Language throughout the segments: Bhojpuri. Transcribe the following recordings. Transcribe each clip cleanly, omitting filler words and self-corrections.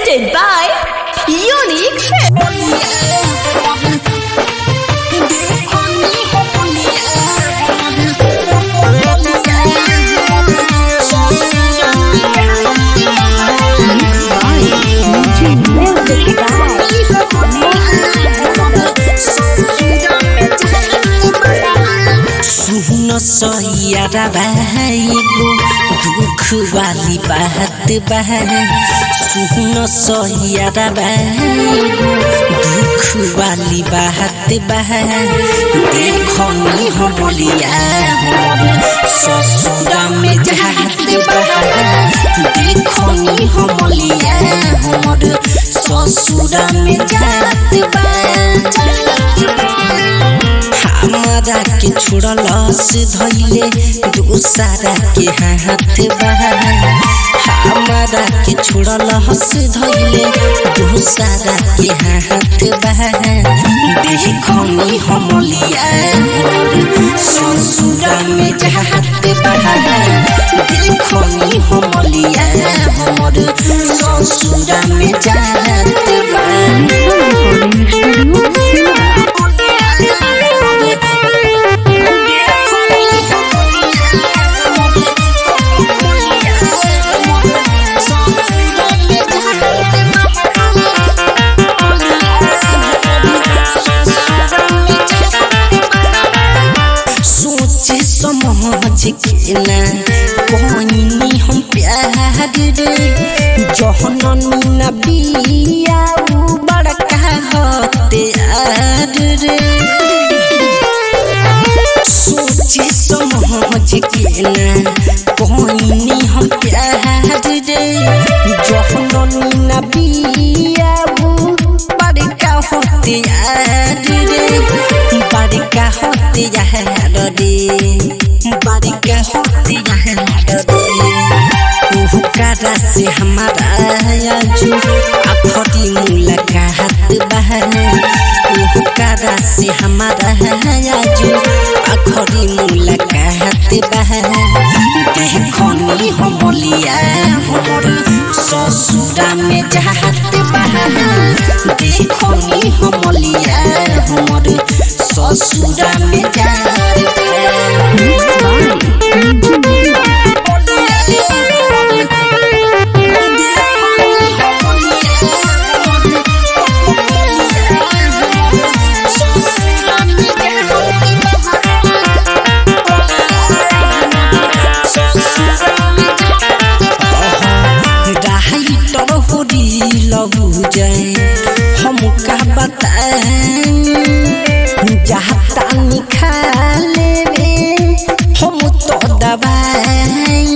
presented by Unique सैयारा भाईगो दुख वाली बात बा सुन सैयारा भाईगो दुख वाली बात बा देखनी हमलिया ससुरा में जात बा देखनी हमलिया हमर ससुरा में जात बा हमारा के छोड़लस धैले दूसरा के हाथ बा हमारा के छोड़लस धैले दूसरा के हाथ बा देखनी हमलिया ससुरा में जात बा देखनी हमलिया हमर ससुरा में जात बा समझ के ना कहनी हम प्यार रे जहननी ना बिया बड़का हते यार रे सोचे समझ के ना कहनी हम प्यार रे जहननी ना बिया बड़का हते यार रे बड़का हते यार रे बारिका होती है ओहकारा से हमारा आजू आखरी मुलाकात बा ओहकारा से हमारा आजू आखरी मुलाकात बा देखनी हमलिया हमर ससुरा में जात बा देखनी हमलिया हमर ससुरा में जात बा हम का बताएं जहाँ खा लेवे हम तो दबाई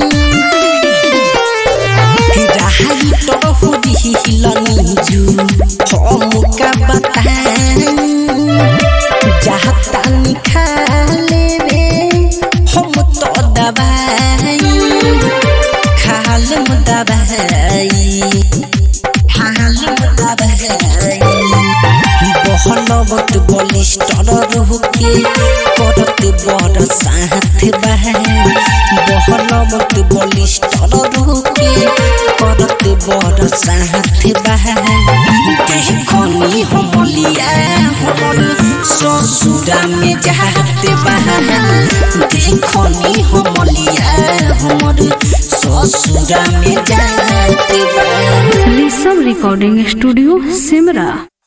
राही तो लनीजू हम का बताएं जहाँ खा लेवे हम तो दबाई खाल दबाई बहलवत बलिष्ठर रुके करत बड़ साथ बा बहलवत बलिष्ठर रुके करत बड़ साथ बा देखनी हमलिया हमर ससुरा में जात बा देखनी हमलिया हमर ससुरा में जात बा रिकॉर्डिंग स्टूडियो सिमरा।